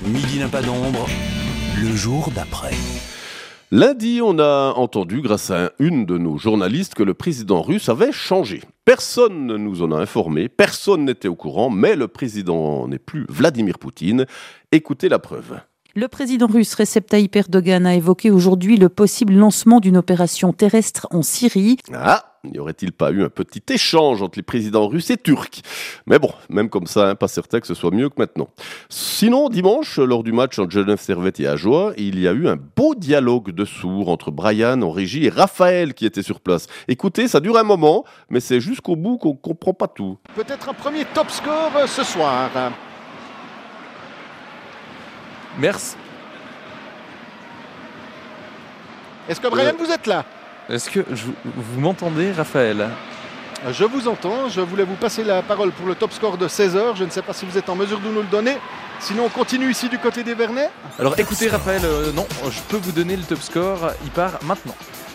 Midi n'a pas d'ombre, le jour d'après. Lundi, on a entendu, grâce à une de nos journalistes, que le président russe avait changé. Personne ne nous en a informé, personne n'était au courant, mais le président n'est plus Vladimir Poutine. Écoutez la preuve. Le président russe Recep Tayyip Erdogan a évoqué aujourd'hui le possible lancement d'une opération terrestre en Syrie. N'y aurait-il pas eu un petit échange entre les présidents russes et turcs? Mais bon, même comme ça, pas certain que ce soit mieux que maintenant. Sinon, dimanche, lors du match entre Genève Servette et Ajoie, il y a eu un beau dialogue de sourds entre Brian en régie et Raphaël qui était sur place. Écoutez, ça dure un moment, mais c'est jusqu'au bout qu'on comprend pas tout. Peut-être un premier top score ce soir. Merci. Est-ce que Brian, vous êtes là? Est-ce que vous m'entendez, Raphaël? Je vous entends, je voulais vous passer la parole pour le top score de 16h. Je ne sais pas si vous êtes en mesure de nous le donner. Sinon, on continue ici du côté des Vernets. Alors écoutez, Raphaël, non, je peux vous donner le top score, il part maintenant.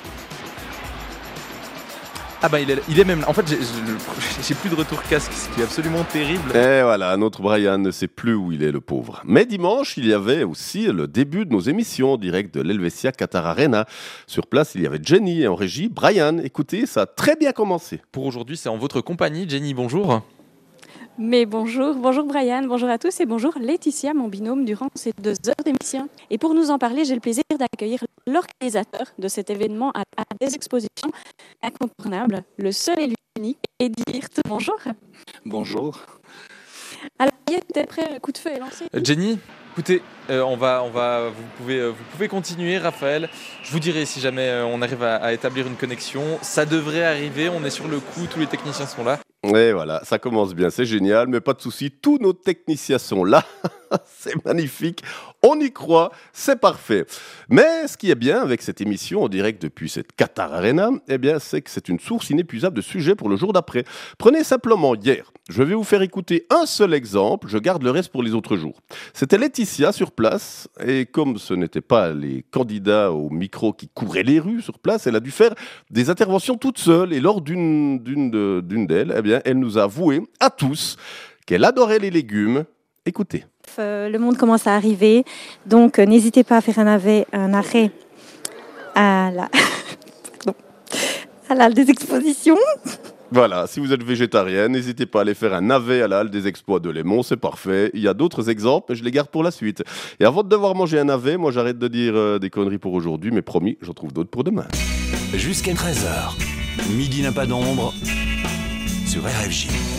Ah bah il est même là. En fait, j'ai plus de retour casque, ce qui est absolument terrible. Et voilà, notre Brian ne sait plus où il est, le pauvre. Mais dimanche, il y avait aussi le début de nos émissions en direct de l'Helvetia Qatar Arena. Sur place, il y avait Jenny et en régie, Brian. Écoutez, ça a très bien commencé. Pour aujourd'hui, c'est en votre compagnie. Jenny, bonjour. Mais bonjour Brian, bonjour à tous et bonjour Laetitia, mon binôme, durant ces 2 heures d'émission. Et pour nous en parler, j'ai le plaisir d'accueillir l'organisateur de cet événement à des expositions incontournables, le seul et l'unique, Eddy Hirte. Bonjour. Bonjour. Alors, tout est prêt, le coup de feu est lancé. Jenny, écoutez, vous pouvez continuer, Raphaël. Je vous dirai si jamais on arrive à établir une connexion. Ça devrait arriver, on est sur le coup, tous les techniciens sont là. Et voilà, ça commence bien, c'est génial, mais pas de souci, tous nos techniciens sont là, c'est magnifique, on y croit, c'est parfait. Mais ce qui est bien avec cette émission en direct depuis cette Qatar Arena, eh bien, c'est que c'est une source inépuisable de sujets pour le jour d'après. Prenez simplement hier, je vais vous faire écouter un seul exemple, je garde le reste pour les autres jours. C'était Laetitia sur place, et comme ce n'étaient pas les candidats au micro qui couvraient les rues sur place, elle a dû faire des interventions toute seule, et lors d'une d'elles, eh bien, elle nous a avoué à tous qu'elle adorait les légumes. Écoutez. Le monde commence à arriver, donc n'hésitez pas à faire un arrêt à la halle des expositions. Voilà, si vous êtes végétarien, n'hésitez pas à aller faire un navet à la halle des exploits de Lémont, c'est parfait. Il y a d'autres exemples, mais je les garde pour la suite. Et avant de devoir manger un navet, moi j'arrête de dire des conneries pour aujourd'hui, mais promis, j'en trouve d'autres pour demain. Jusqu'à 13h, Midi n'a pas d'ombre sur RFJ.